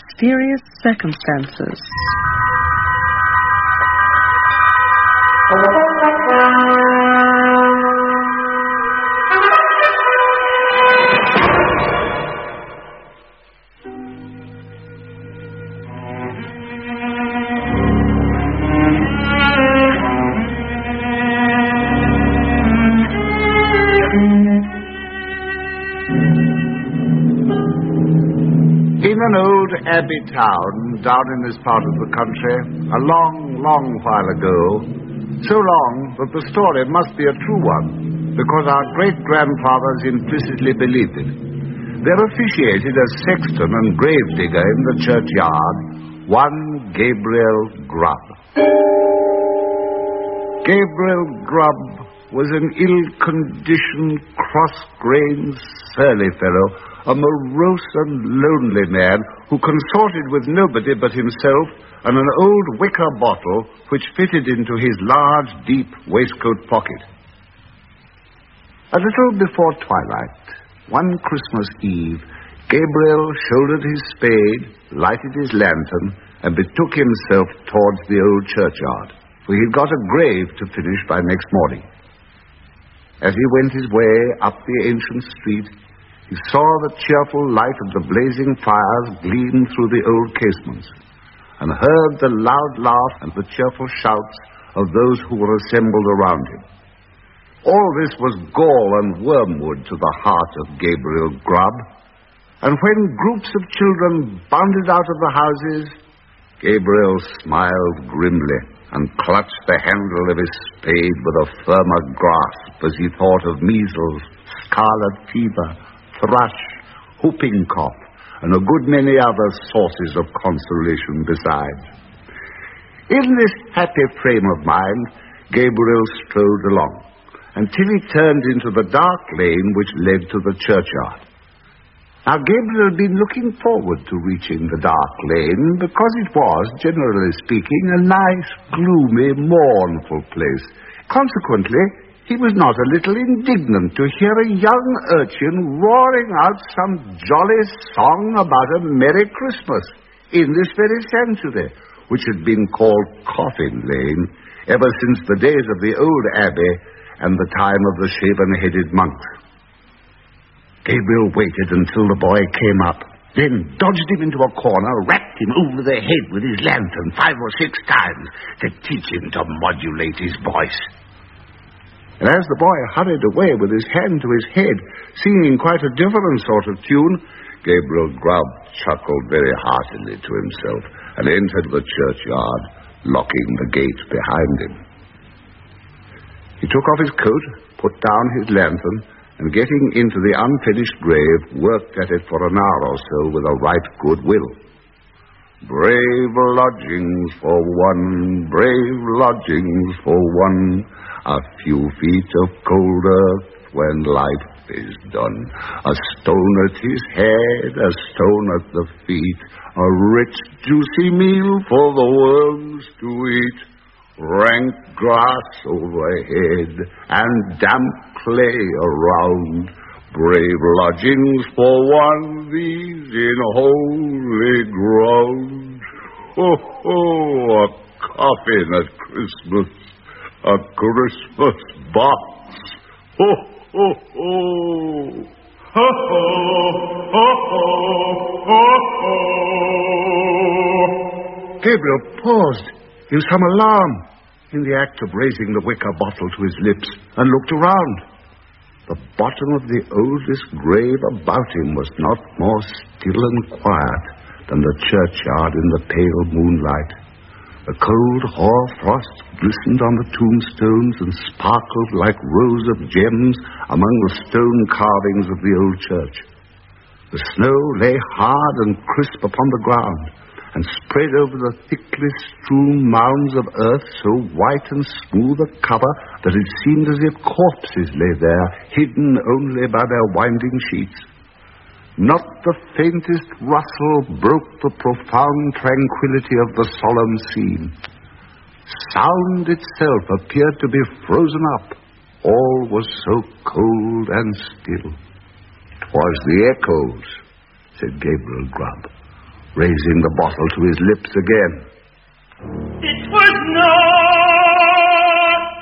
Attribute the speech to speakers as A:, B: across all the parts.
A: mysterious circumstances.
B: In an old abbey town down in this part of the country, a long, long while ago, so long that the story must be a true one, because our great-grandfathers implicitly believed it. There officiated as sexton and gravedigger in the churchyard one Gabriel Grubb. Gabriel Grubb was an ill-conditioned, cross-grained, surly fellow, a morose and lonely man who consorted with nobody but himself and an old wicker bottle which fitted into his large, deep waistcoat pocket. A little before twilight, one Christmas Eve, Gabriel shouldered his spade, lighted his lantern, and betook himself towards the old churchyard, for he'd got a grave to finish by next morning. As he went his way up the ancient street, he saw the cheerful light of the blazing fires gleam through the old casements, and heard the loud laugh and the cheerful shouts of those who were assembled around him. All this was gall and wormwood to the heart of Gabriel Grubb, and when groups of children bounded out of the houses, Gabriel smiled grimly and clutched the handle of his spade with a firmer grasp as he thought of measles, scarlet fever, thrush, whooping cough, and a good many other sources of consolation besides. In this happy frame of mind, Gabriel strode along, until he turned into the dark lane which led to the churchyard. Now, Gabriel had been looking forward to reaching the dark lane, because it was, generally speaking, a nice, gloomy, mournful place. Consequently, he was not a little indignant to hear a young urchin roaring out some jolly song about a Merry Christmas in this very sanctuary, which had been called Coffin Lane ever since the days of the old abbey and the time of the shaven-headed monks. Gabriel waited until the boy came up, then dodged him into a corner, rapped him over the head with his lantern 5 or 6 times to teach him to modulate his voice. And as the boy hurried away with his hand to his head, singing quite a different sort of tune, Gabriel Grubb chuckled very heartily to himself and entered the churchyard, locking the gate behind him. He took off his coat, put down his lantern, and getting into the unfinished grave, worked at it for an hour or so with a right good will. Brave lodgings for one, brave lodgings for one, a few feet of cold earth when life is done. A stone at his head, a stone at the feet, a rich juicy meal for the worms to eat. Rank grass overhead and damp clay around. Brave lodgings for one, these in holy ground. Ho, ho, a coffin at Christmas, a Christmas box. Ho, ho, ho. Ho, ho, ho, ho, ho. Gabriel paused in some alarm in the act of raising the wicker bottle to his lips, and looked around. The bottom of the oldest grave about him was not more still and quiet than the churchyard in the pale moonlight. The cold hoar-frost glistened on the tombstones and sparkled like rows of gems among the stone carvings of the old church. The snow lay hard and crisp upon the ground, and spread over the thickly strewn mounds of earth so white and smooth a cover that it seemed as if corpses lay there, hidden only by their winding sheets. Not the faintest rustle broke the profound tranquility of the solemn scene. Sound itself appeared to be frozen up. All was so cold and still. "'Twas the echoes," said Gabriel Grubb, raising the bottle to his lips again.
C: It was not!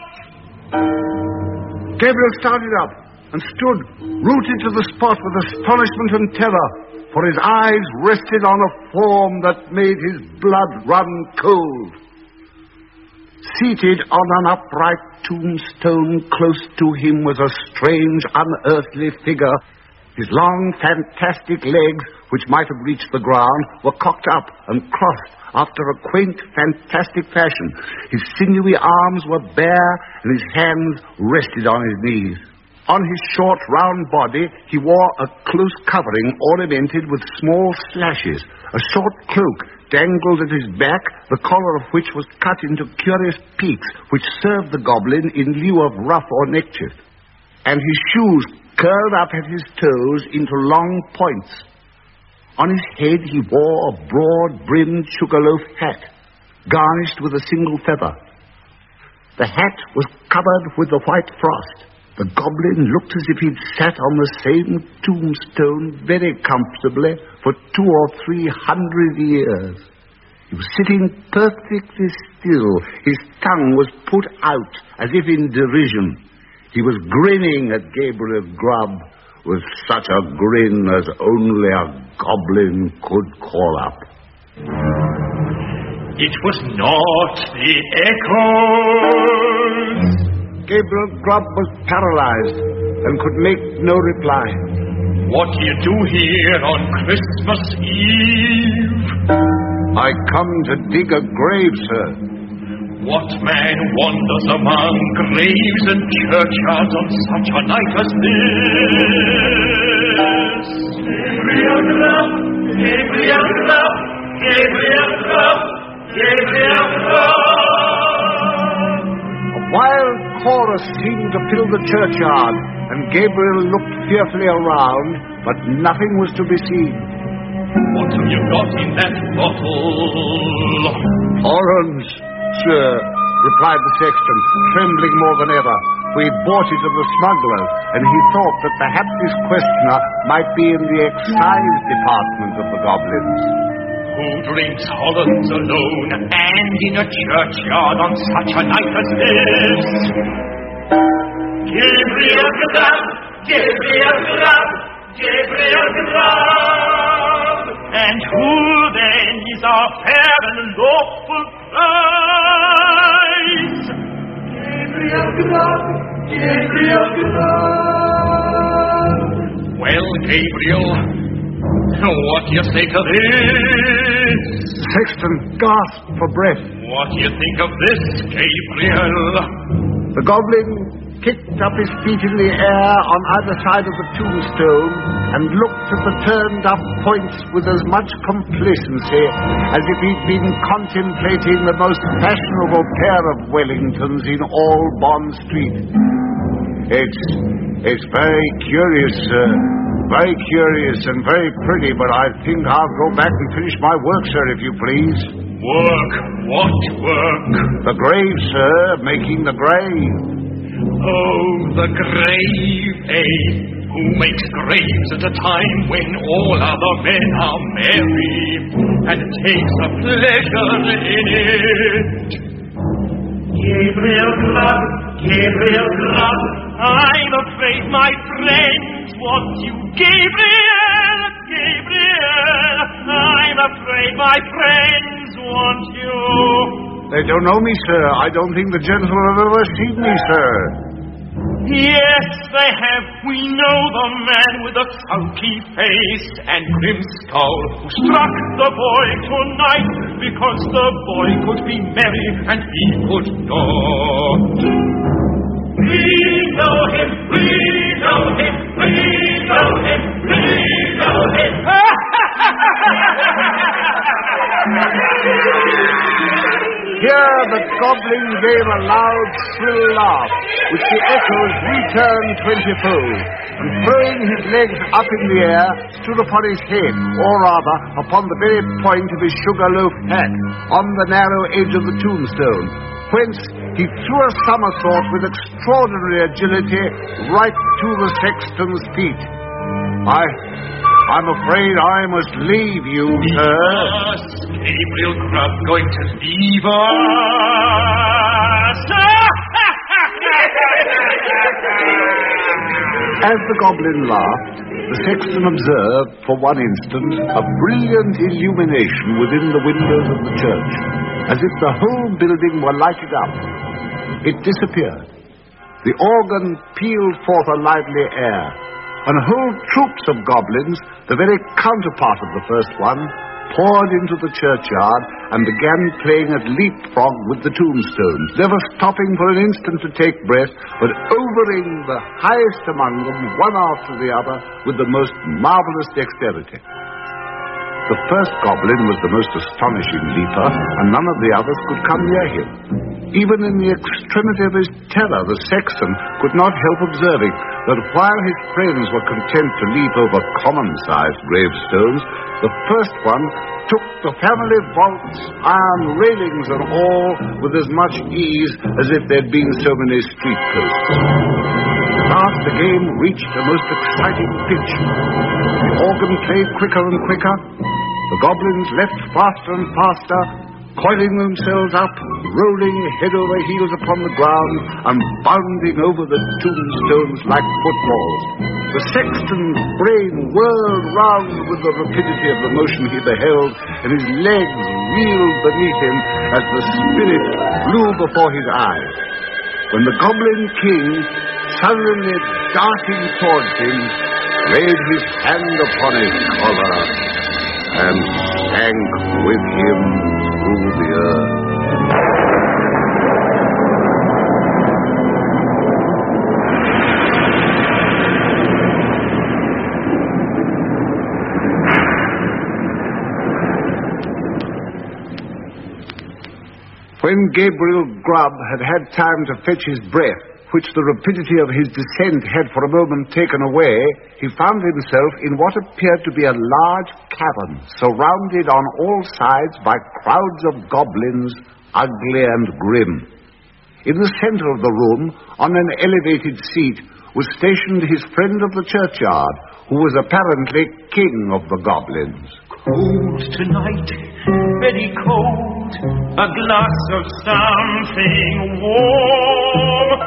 B: Gabriel started up and stood rooted to the spot with astonishment and terror, for his eyes rested on a form that made his blood run cold. Seated on an upright tombstone close to him was a strange, unearthly figure. His long, fantastic legs, which might have reached the ground, were cocked up and crossed after a quaint, fantastic fashion. His sinewy arms were bare, and his hands rested on his knees. On his short, round body, he wore a close covering ornamented with small slashes. A short cloak dangled at his back, the collar of which was cut into curious peaks, which served the goblin in lieu of ruff or neckerchief. And his shoes curled up at his toes into long points. On his head he wore a broad-brimmed sugarloaf hat, garnished with a single feather. The hat was covered with a white frost. The goblin looked as if he'd sat on the same tombstone very comfortably for 200 or 300 years. He was sitting perfectly still. His tongue was put out as if in derision. He was grinning at Gabriel Grubb with such a grin as only a goblin could call up.
C: It was not the echoes.
B: Gabriel Grubb was paralyzed and could make no reply.
C: What do you do here on Christmas Eve?
B: I come to dig a grave, sir.
C: What man wanders among graves and churchyards on such a night as this? Gabriel Grubb, Gabriel Grubb, Gabriel Grubb, Gabriel Grubb.
B: A wild chorus seemed to fill the churchyard, and Gabriel looked fearfully around, but nothing was to be seen.
C: What have you got in that bottle?
B: Orange, sir, replied the sexton, trembling more than ever, for he bought it of the smugglers, and he thought that perhaps this questioner might be in the excise department of the goblins.
C: Who drinks Hollands alone and in a churchyard on such a night as this? Gabriel Grubb, Gabriel Grubb, Gabriel Grubb. And who then is our fair and lawful prize? Gabriel Grubb, Gabriel Grubb. Well, Gabriel, what do you say to this?
B: Sexton gasped for breath.
C: What do you think of this, Gabriel?
B: The goblin kicked up his feet in the air on either side of the tombstone and looked at the turned-up points with as much complacency as if he'd been contemplating the most fashionable pair of Wellingtons in all Bond Street. It's very curious, sir. Very curious and very pretty, but I think I'll go back and finish my work, sir, if you please.
C: Work? What work?
B: The grave, sir, making the grave.
C: Oh, the grave, eh? Who makes graves at a time when all other men are merry and takes a pleasure in it? Gabriel Grubb, Gabriel Grubb, I'm afraid my friends want you. Gabriel, Gabriel, I'm afraid my friends want you.
B: They don't know me, sir. I don't think the gentlemen have ever seen me, sir.
C: Yes, they have. We know the man with the sulky face and grim skull who struck the boy tonight because the boy could be merry and he could not. We know him, we know him, we know him, we know him.
B: Here the goblin gave a loud, shrill laugh, which the echoes returned 20-fold, and throwing his legs up in the air, stood upon his head, or rather, upon the very point of his sugar-loaf hat, on the narrow edge of the tombstone, whence he threw a somersault with extraordinary agility right to the sexton's feet. I'm afraid I must leave you, sir.
C: Yes, Gabriel Grubb going to leave us.
B: As the goblin laughed, the sexton observed for one instant a brilliant illumination within the windows of the church, as if the whole building were lighted up. It disappeared. The organ pealed forth a lively air, and whole troops of goblins, the very counterpart of the first one, poured into the churchyard and began playing at leapfrog with the tombstones, never stopping for an instant to take breath, but overing the highest among them, one after the other, with the most marvelous dexterity. The first goblin was the most astonishing leaper, and none of the others could come near him. Even in the extremity of his terror, the sexton could not help observing that while his friends were content to leap over common-sized gravestones, the first one took the family vaults, iron railings and all, with as much ease as if there'd been so many street posts. At last the game reached a most exciting pitch. The organ played quicker and quicker. The goblins leapt faster and faster, coiling themselves up, rolling head over heels upon the ground, and bounding over the tombstones like footballs. The sexton's brain whirled round with the rapidity of the motion he beheld, and his legs reeled beneath him as the spirit flew before his eyes. When the Goblin King, suddenly darting towards him, laid his hand upon his collar and sank with him through the earth. When Gabriel Grubb had had time to fetch his breath, which the rapidity of his descent had for a moment taken away, he found himself in what appeared to be a large cavern, surrounded on all sides by crowds of goblins, ugly and grim. In the center of the room, on an elevated seat, was stationed his friend of the churchyard, who was apparently king of the goblins.
C: Cold tonight, very cold, a glass of something warm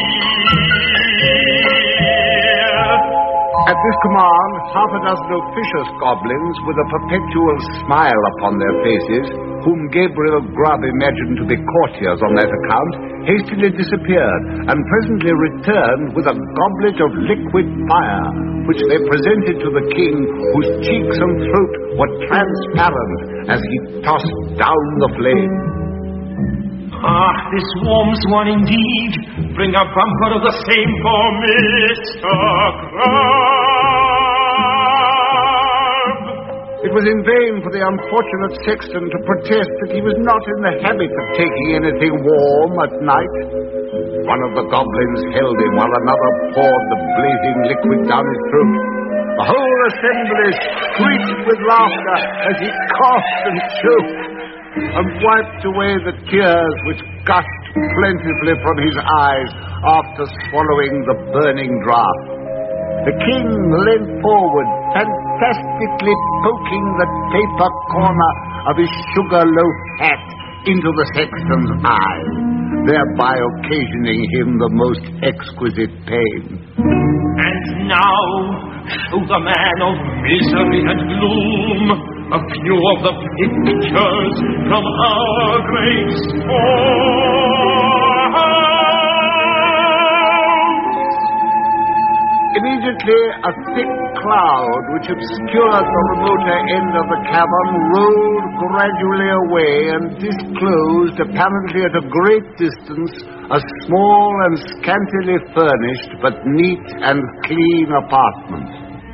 C: here.
B: At this command, half a dozen officious goblins, with a perpetual smile upon their faces, whom Gabriel Grubb imagined to be courtiers on that account, hastily disappeared, and presently returned with a goblet of liquid fire, which they presented to the king, whose cheeks and throat were transparent as he tossed down the flame.
C: Ah, this warms one indeed. Bring a bumper of the same for Mr. Grubb.
B: It was in vain for the unfortunate sexton to protest that he was not in the habit of taking anything warm at night. One of the goblins held him while another poured the blazing liquid down his throat. The whole assembly shrieked with laughter as he coughed and choked, and wiped away the tears which gushed plentifully from his eyes after swallowing the burning draught. The king leant forward, fantastically poking the taper corner of his sugar loaf hat into the sexton's eye, thereby occasioning him the most exquisite pain.
C: And now, show the man of misery and gloom a few of the pictures from our great storehouse.
B: Immediately, a thick cloud which obscured the remoter end of the cavern rolled gradually away and disclosed, apparently at a great distance, a small and scantily furnished but neat and clean apartment.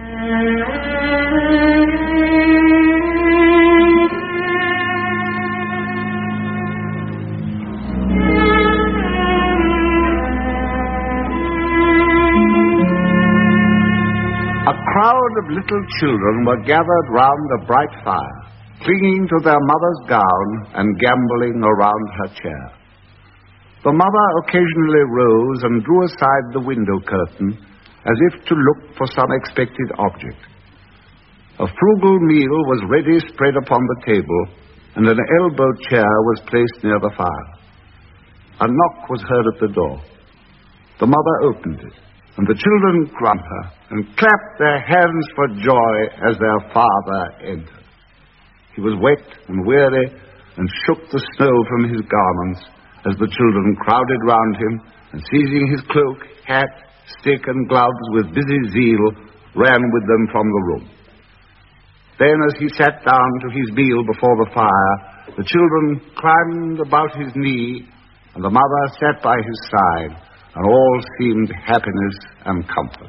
B: A crowd of little children were gathered round a bright fire, clinging to their mother's gown and gambolling around her chair. The mother occasionally rose and drew aside the window curtain, as if to look for some expected object. A frugal meal was ready spread upon the table, and an elbow chair was placed near the fire. A knock was heard at the door. The mother opened it, and the children grabbed her and clapped their hands for joy as their father entered. He was wet and weary and shook the snow from his garments as the children crowded round him and, seizing his cloak, hat, stick, and gloves with busy zeal, ran with them from the room. Then, as he sat down to his meal before the fire, the children climbed about his knee, and the mother sat by his side, and all seemed happiness and comfort.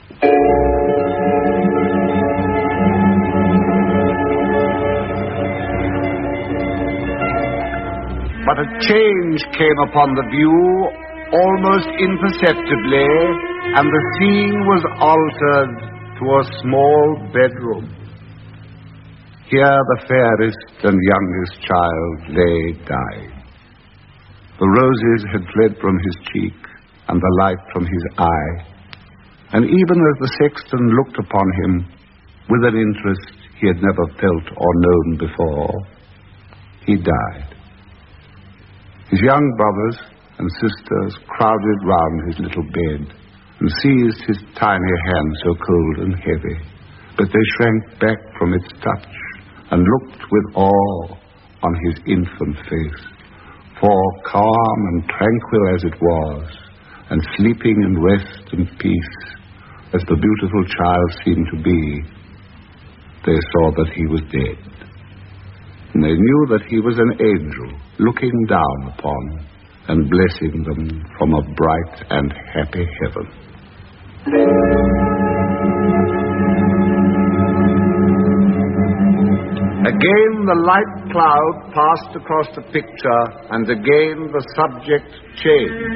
B: But a change came upon the view, almost imperceptibly, and the scene was altered to a small bedroom. Here the fairest and youngest child lay dying. The roses had fled from his cheek, and the light from his eye, and even as the sexton looked upon him with an interest he had never felt or known before, he died. His young brothers and sisters crowded round his little bed and seized his tiny hand, so cold and heavy, but they shrank back from its touch and looked with awe on his infant face. For calm and tranquil as it was, and sleeping in rest and peace, as the beautiful child seemed to be, they saw that he was dead. And they knew that he was an angel looking down upon and blessing them from a bright and happy heaven. Again the light cloud passed across the picture, and again the subject changed.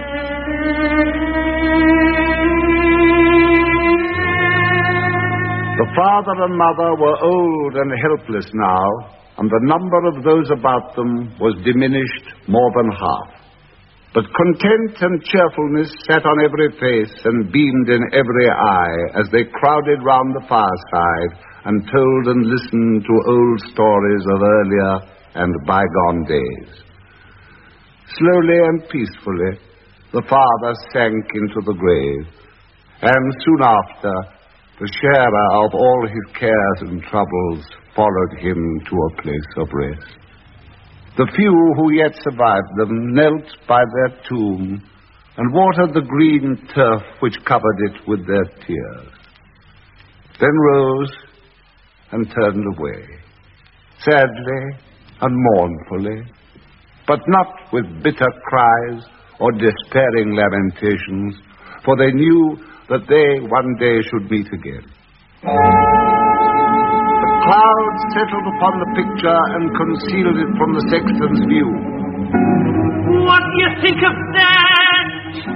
B: The father and mother were old and helpless now, and the number of those about them was diminished more than half. But content and cheerfulness sat on every face and beamed in every eye as they crowded round the fireside and told and listened to old stories of earlier and bygone days. Slowly and peacefully, the father sank into the grave, and soon after, the sharer of all his cares and troubles followed him to a place of rest. The few who yet survived them knelt by their tomb and watered the green turf which covered it with their tears, then rose and turned away, sadly and mournfully, but not with bitter cries or despairing lamentations, for they knew that they one day should meet again. The cloud settled upon the picture and concealed it from the sexton's view.
C: What do you think of that?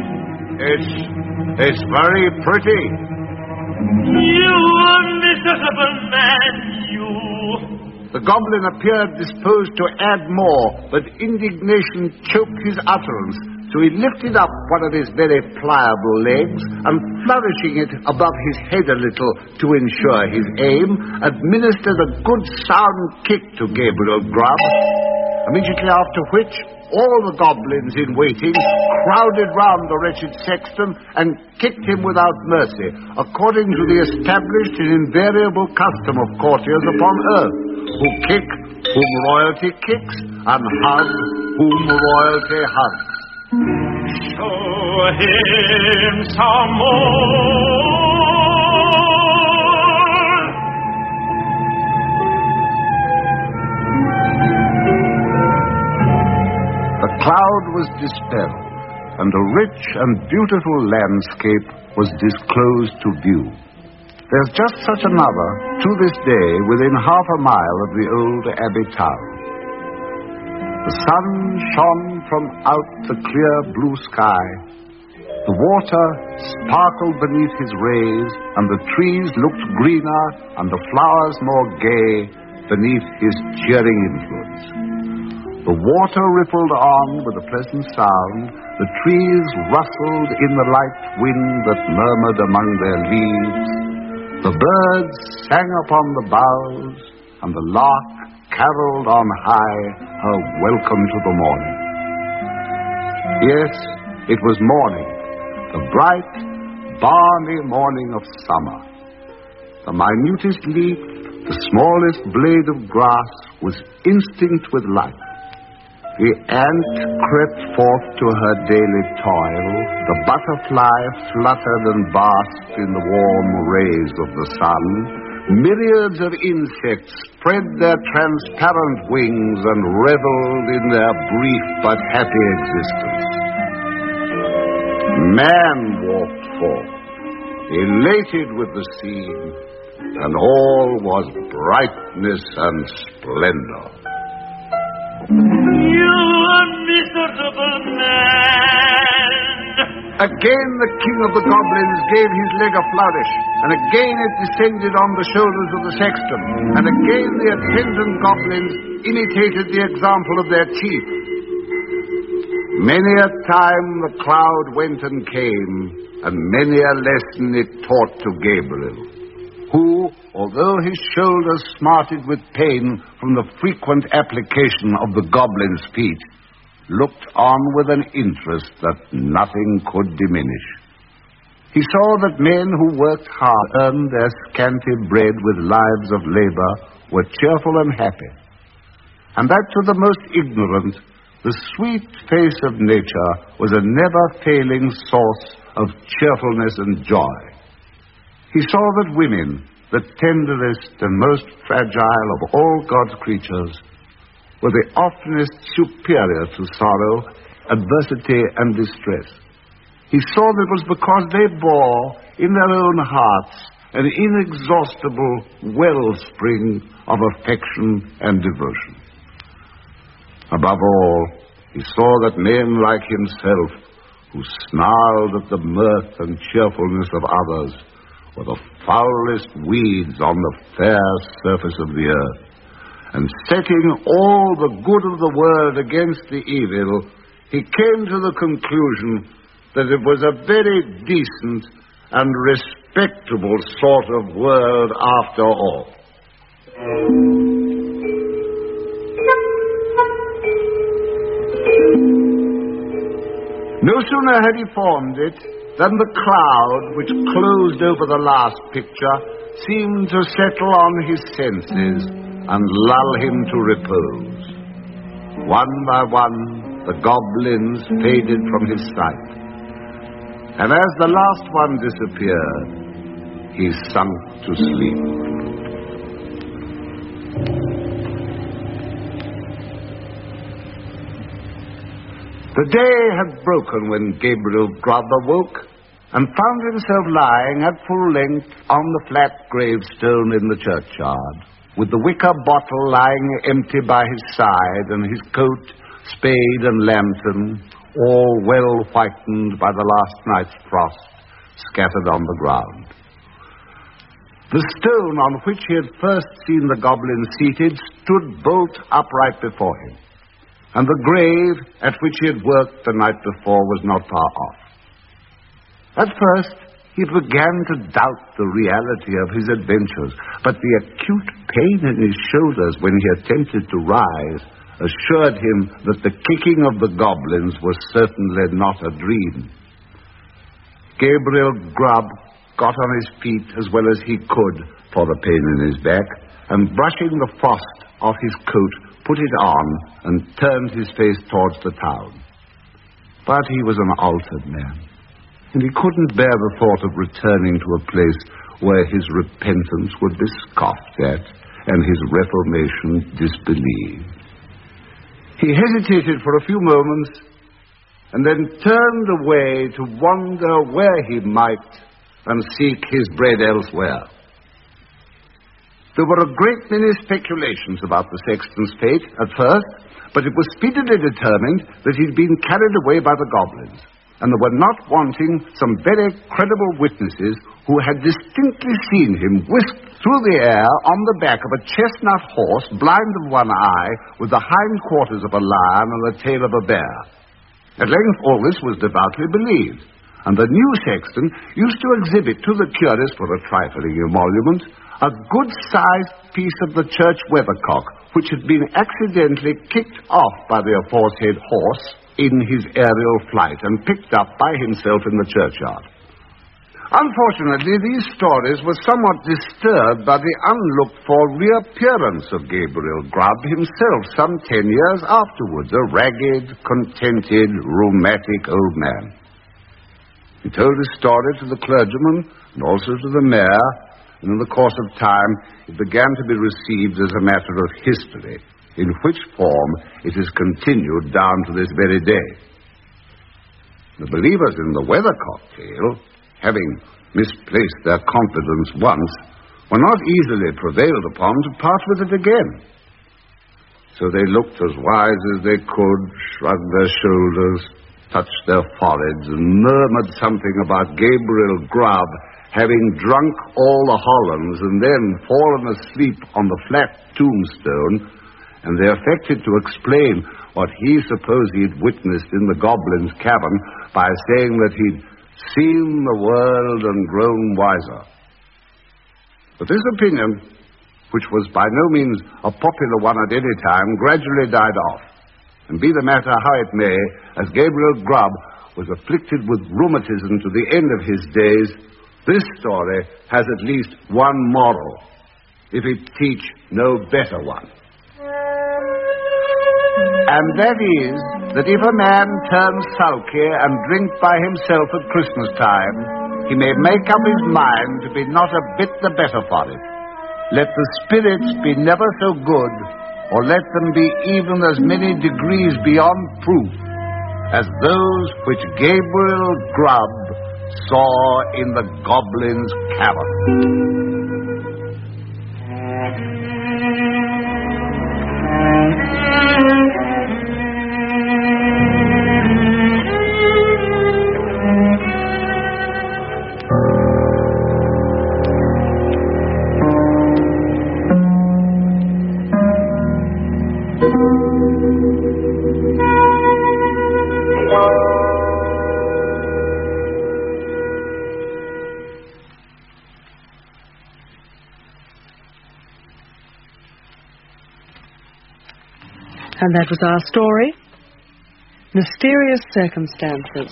B: It's very pretty.
C: You miserable man, you!
B: The goblin appeared disposed to add more, but indignation choked his utterance, so he lifted up one of his very pliable legs and, flourishing it above his head a little to ensure his aim, administered a good sound kick to Gabriel Grubb, immediately after which all the goblins in waiting crowded round the wretched sexton and kicked him without mercy, according to the established and invariable custom of courtiers upon earth, who kick whom royalty kicks and hug whom royalty hugs.
C: Show him some more.
B: The cloud was dispelled, and a rich and beautiful landscape was disclosed to view. There's just such another, to this day, within half a mile of the old abbey town. The sun shone from out the clear blue sky. The water sparkled beneath his rays, and the trees looked greener and the flowers more gay beneath his cheering influence. The water rippled on with a pleasant sound. The trees rustled in the light wind that murmured among their leaves. The birds sang upon the boughs, and the lark caroled on high her welcome to the morning. Yes, it was morning, the bright, balmy morning of summer. The minutest leaf, the smallest blade of grass was instinct with life. The ant crept forth to her daily toil. The butterfly fluttered and basked in the warm rays of the sun. Myriads of insects spread their transparent wings and reveled in their brief but happy existence. Man walked forth, elated with the scene, and all was brightness and splendor.
C: You miserable man!
B: Again the king of the goblins gave his leg a flourish, and again it descended on the shoulders of the sexton, and again the attendant goblins imitated the example of their chief. Many a time the cloud went and came, and many a lesson it taught to Gabriel, who, although his shoulders smarted with pain from the frequent application of the goblin's feet, looked on with an interest that nothing could diminish. He saw that men who worked hard earned their scanty bread with lives of labor were cheerful and happy, and that to the most ignorant, the sweet face of nature was a never-failing source of cheerfulness and joy. He saw that women, the tenderest and most fragile of all God's creatures, were the oftenest superior to sorrow, adversity, and distress. He saw that it was because they bore in their own hearts an inexhaustible wellspring of affection and devotion. Above all, he saw that men like himself, who snarled at the mirth and cheerfulness of others, were the foulest weeds on the fair surface of the earth. And setting all the good of the world against the evil, he came to the conclusion that it was a very decent and respectable sort of world after all. No sooner had he formed it than the cloud which closed over the last picture seemed to settle on his senses and lull him to repose. One by one, the goblins faded from his sight, and as the last one disappeared, he sunk to sleep. The day had broken when Gabriel Grubb awoke and found himself lying at full length on the flat gravestone in the churchyard, with the wicker bottle lying empty by his side and his coat, spade, and lantern, all well whitened by the last night's frost, scattered on the ground. The stone on which he had first seen the goblin seated stood bolt upright before him, and the grave at which he had worked the night before was not far off. At first, he began to doubt the reality of his adventures, but the acute pain in his shoulders when he attempted to rise assured him that the kicking of the goblins was certainly not a dream. Gabriel Grubb got on his feet as well as he could for the pain in his back, and brushing the frost off his coat, put it on and turned his face towards the town. But he was an altered man, and he couldn't bear the thought of returning to a place where his repentance would be scoffed at and his reformation disbelieved. He hesitated for a few moments and then turned away to wonder where he might and seek his bread elsewhere. There were a great many speculations about the sexton's fate at first, but it was speedily determined that he'd been carried away by the goblins, and there were not wanting some very credible witnesses who had distinctly seen him whisked through the air on the back of a chestnut horse, blind of one eye, with the hindquarters of a lion and the tail of a bear. At length all this was devoutly believed, and the new sexton used to exhibit to the curious for a trifling emolument a good-sized piece of the church weathercock, which had been accidentally kicked off by the aforesaid horse in his aerial flight and picked up by himself in the churchyard. Unfortunately, these stories were somewhat disturbed by the unlooked-for reappearance of Gabriel Grubb himself some 10 years afterwards, a ragged, contented, rheumatic old man. He told his story to the clergyman and also to the mayor, and in the course of time it began to be received as a matter of history, in which form it has continued down to this very day. The believers in the weathercock tale, having misplaced their confidence once, were not easily prevailed upon to part with it again. So they looked as wise as they could, shrugged their shoulders, touched their foreheads, and murmured something about Gabriel Grubb having drunk all the Hollands and then fallen asleep on the flat tombstone, and they affected to explain what he supposed he'd witnessed in the goblin's cavern by saying that he'd seen the world and grown wiser. But this opinion, which was by no means a popular one at any time, gradually died off. And be the matter how it may, as Gabriel Grubb was afflicted with rheumatism to the end of his days, this story has at least one moral, if it teach no better one. And that is, that if a man turns sulky and drink by himself at Christmas time, he may make up his mind to be not a bit the better for it. Let the spirits be never so good, or let them be even as many degrees beyond proof, as those which Gabriel Grubb saw in the goblin's cavern.
A: And that was our story, Mysterious Circumstances.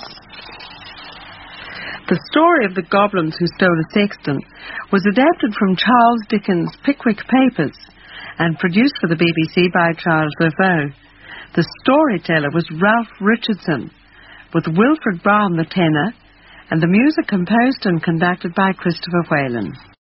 A: The story of the goblins who stole a sexton was adapted from Charles Dickens' Pickwick Papers and produced for the BBC by Charles Defoe. The storyteller was Ralph Richardson, with Wilfred Brown the tenor, and the music composed and conducted by Christopher Whalen.